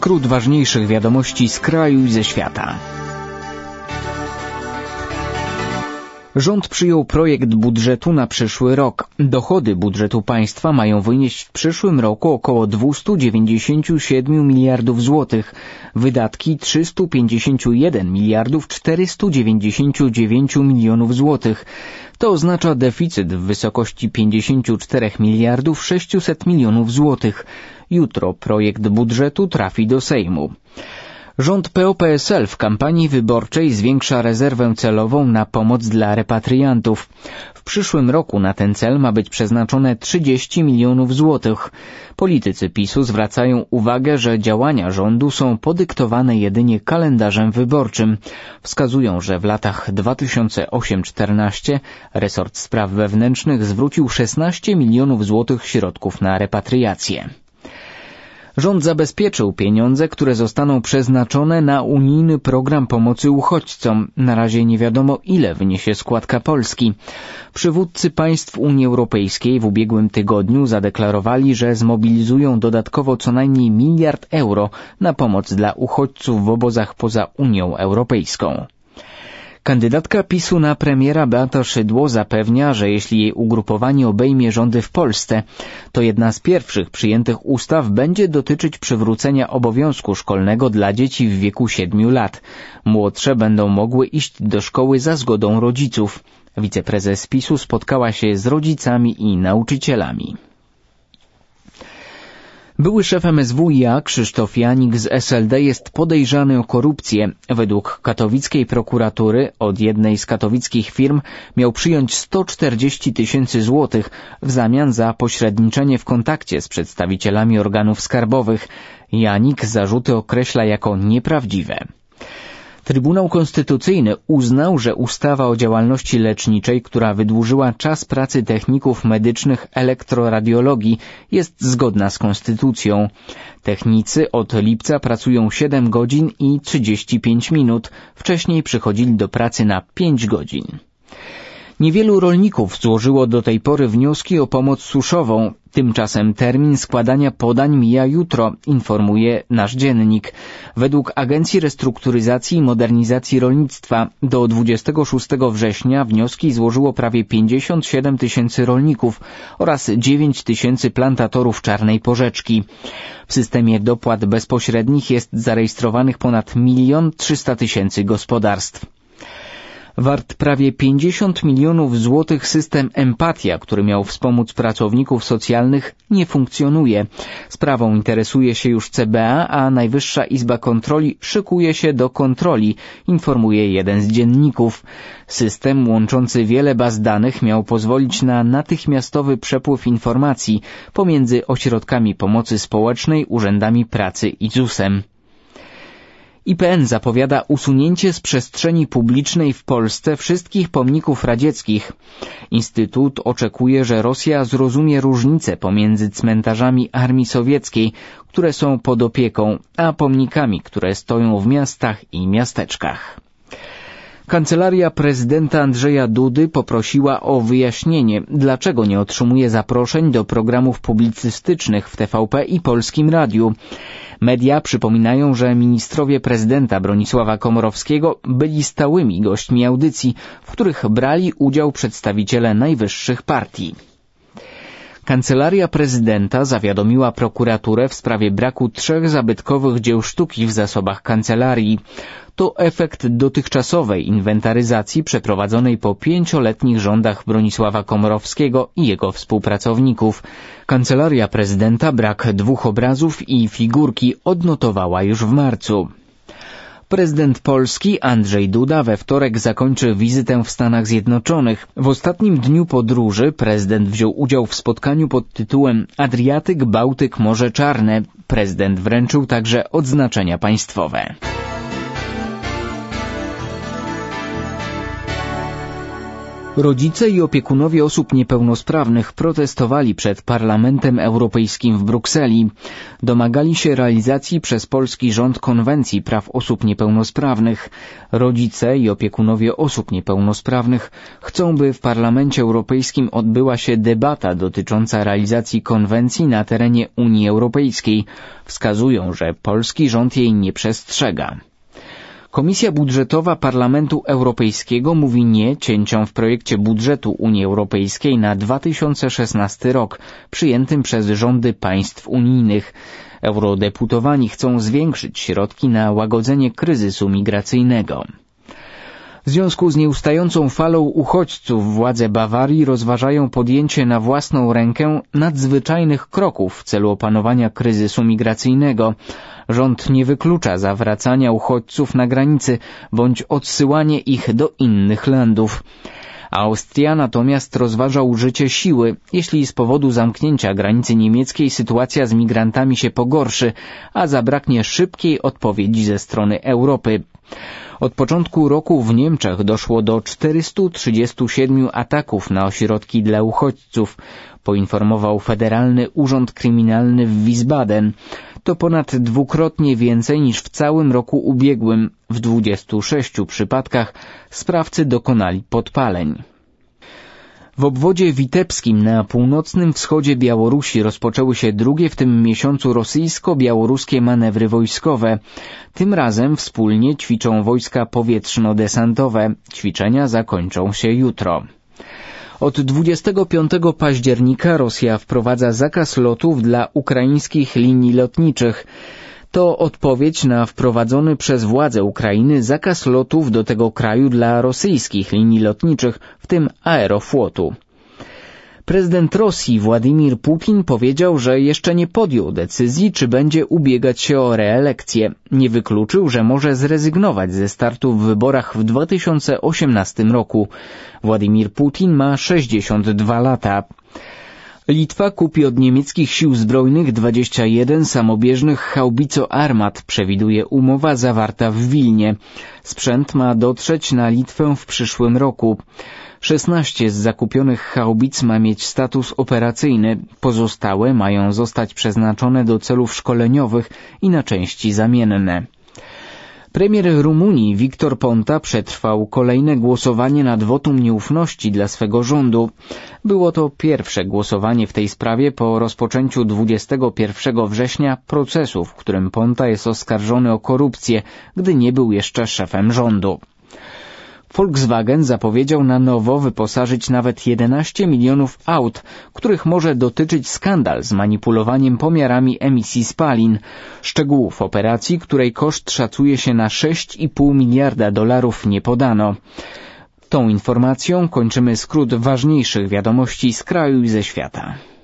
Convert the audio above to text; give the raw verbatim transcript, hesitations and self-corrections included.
skrót ważniejszych wiadomości z kraju i ze świata. Rząd przyjął projekt budżetu na przyszły rok. Dochody budżetu państwa mają wynieść w przyszłym roku około dwieście dziewięćdziesiąt siedem miliardów złotych, wydatki trzysta pięćdziesiąt jeden miliardów czterysta dziewięćdziesiąt dziewięć milionów złotych. To oznacza deficyt w wysokości pięćdziesiąt cztery miliardów sześćset milionów złotych. Jutro projekt budżetu trafi do Sejmu. Rząd P O P S L w kampanii wyborczej zwiększa rezerwę celową na pomoc dla repatriantów. W przyszłym roku na ten cel ma być przeznaczone trzydzieści milionów złotych. Politycy PiSu zwracają uwagę, że działania rządu są podyktowane jedynie kalendarzem wyborczym. Wskazują, że w latach dwa tysiące ósmym do czternastego resort spraw wewnętrznych zwrócił szesnaście milionów złotych środków na repatriację. Rząd zabezpieczył pieniądze, które zostaną przeznaczone na unijny program pomocy uchodźcom. Na razie nie wiadomo, ile wyniesie składka Polski. Przywódcy państw Unii Europejskiej w ubiegłym tygodniu zadeklarowali, że zmobilizują dodatkowo co najmniej miliard euro na pomoc dla uchodźców w obozach poza Unią Europejską. Kandydatka PiSu na premiera Beata Szydło zapewnia, że jeśli jej ugrupowanie obejmie rządy w Polsce, to jedna z pierwszych przyjętych ustaw będzie dotyczyć przywrócenia obowiązku szkolnego dla dzieci w wieku siedmiu lat. Młodsze będą mogły iść do szkoły za zgodą rodziców. Wiceprezes PiSu spotkała się z rodzicami i nauczycielami. Były szef M S W i a Krzysztof Janik z S L D jest podejrzany o korupcję. Według katowickiej prokuratury od jednej z katowickich firm miał przyjąć sto czterdzieści tysięcy złotych w zamian za pośredniczenie w kontakcie z przedstawicielami organów skarbowych. Janik zarzuty określa jako nieprawdziwe. Trybunał Konstytucyjny uznał, że ustawa o działalności leczniczej, która wydłużyła czas pracy techników medycznych elektroradiologii, jest zgodna z konstytucją. Technicy od lipca pracują siedem godzin i trzydzieści pięć minut, wcześniej przychodzili do pracy na pięć godzin. Niewielu rolników złożyło do tej pory wnioski o pomoc suszową. Tymczasem termin składania podań mija jutro, informuje nasz dziennik. Według Agencji Restrukturyzacji i Modernizacji Rolnictwa do dwudziestego szóstego września wnioski złożyło prawie pięćdziesiąt siedem tysięcy rolników oraz dziewięć tysięcy plantatorów czarnej porzeczki. W systemie dopłat bezpośrednich jest zarejestrowanych ponad milion trzysta tysięcy gospodarstw. Wart prawie pięćdziesiąt milionów złotych system Empatia, który miał wspomóc pracowników socjalnych, nie funkcjonuje. Sprawą interesuje się już C B A, a Najwyższa Izba Kontroli szykuje się do kontroli, informuje jeden z dzienników. System łączący wiele baz danych miał pozwolić na natychmiastowy przepływ informacji pomiędzy ośrodkami pomocy społecznej, urzędami pracy i ZUS-em. I P N zapowiada usunięcie z przestrzeni publicznej w Polsce wszystkich pomników radzieckich. Instytut oczekuje, że Rosja zrozumie różnicę pomiędzy cmentarzami armii sowieckiej, które są pod opieką, a pomnikami, które stoją w miastach i miasteczkach. Kancelaria prezydenta Andrzeja Dudy poprosiła o wyjaśnienie, dlaczego nie otrzymuje zaproszeń do programów publicystycznych w T V P i Polskim Radiu. Media przypominają, że ministrowie prezydenta Bronisława Komorowskiego byli stałymi gośćmi audycji, w których brali udział przedstawiciele najwyższych partii. Kancelaria prezydenta zawiadomiła prokuraturę w sprawie braku trzech zabytkowych dzieł sztuki w zasobach kancelarii. To efekt dotychczasowej inwentaryzacji przeprowadzonej po pięcioletnich rządach Bronisława Komorowskiego i jego współpracowników. Kancelaria prezydenta brak dwóch obrazów i figurki odnotowała już w marcu. Prezydent Polski Andrzej Duda we wtorek zakończy wizytę w Stanach Zjednoczonych. W ostatnim dniu podróży prezydent wziął udział w spotkaniu pod tytułem Adriatyk, Bałtyk, Morze Czarne. Prezydent wręczył także odznaczenia państwowe. Rodzice i opiekunowie osób niepełnosprawnych protestowali przed Parlamentem Europejskim w Brukseli. Domagali się realizacji przez polski rząd Konwencji Praw Osób Niepełnosprawnych. Rodzice i opiekunowie osób niepełnosprawnych chcą, by w Parlamencie Europejskim odbyła się debata dotycząca realizacji konwencji na terenie Unii Europejskiej. Wskazują, że polski rząd jej nie przestrzega. Komisja Budżetowa Parlamentu Europejskiego mówi nie cięciom w projekcie budżetu Unii Europejskiej na dwa tysiące szesnasty rok, przyjętym przez rządy państw unijnych. Eurodeputowani chcą zwiększyć środki na łagodzenie kryzysu migracyjnego. W związku z nieustającą falą uchodźców władze Bawarii rozważają podjęcie na własną rękę nadzwyczajnych kroków w celu opanowania kryzysu migracyjnego. Rząd nie wyklucza zawracania uchodźców na granicy bądź odsyłanie ich do innych landów. Austria natomiast rozważa użycie siły, jeśli z powodu zamknięcia granicy niemieckiej sytuacja z migrantami się pogorszy, a zabraknie szybkiej odpowiedzi ze strony Europy. Od początku roku w Niemczech doszło do czterystu trzydziestu siedmiu ataków na ośrodki dla uchodźców, poinformował Federalny Urząd Kryminalny w Wiesbaden. To ponad dwukrotnie więcej niż w całym roku ubiegłym. W dwudziestu sześciu przypadkach sprawcy dokonali podpaleń. W obwodzie witebskim na północnym wschodzie Białorusi rozpoczęły się drugie w tym miesiącu rosyjsko-białoruskie manewry wojskowe. Tym razem wspólnie ćwiczą wojska powietrzno-desantowe. Ćwiczenia zakończą się jutro. Od dwudziestego piątego października Rosja wprowadza zakaz lotów dla ukraińskich linii lotniczych. To odpowiedź na wprowadzony przez władze Ukrainy zakaz lotów do tego kraju dla rosyjskich linii lotniczych, w tym Aeroflotu. Prezydent Rosji Władimir Putin powiedział, że jeszcze nie podjął decyzji, czy będzie ubiegać się o reelekcję. Nie wykluczył, że może zrezygnować ze startu w wyborach w dwa tysiące osiemnastym roku. Władimir Putin ma sześćdziesiąt dwa lata. Litwa kupi od niemieckich sił zbrojnych dwadzieścia jeden samobieżnych haubico Armat, przewiduje umowa zawarta w Wilnie. Sprzęt ma dotrzeć na Litwę w przyszłym roku. szesnaście z zakupionych haubic ma mieć status operacyjny, pozostałe mają zostać przeznaczone do celów szkoleniowych i na części zamienne. Premier Rumunii Victor Ponta przetrwał kolejne głosowanie nad wotum nieufności dla swego rządu. Było to pierwsze głosowanie w tej sprawie po rozpoczęciu dwudziestego pierwszego września procesu, w którym Ponta jest oskarżony o korupcję, gdy nie był jeszcze szefem rządu. Volkswagen zapowiedział na nowo wyposażyć nawet jedenaście milionów aut, których może dotyczyć skandal z manipulowaniem pomiarami emisji spalin. Szczegółów operacji, której koszt szacuje się na sześć i pół miliarda dolarów, nie podano. Tą informacją kończymy skrót ważniejszych wiadomości z kraju i ze świata.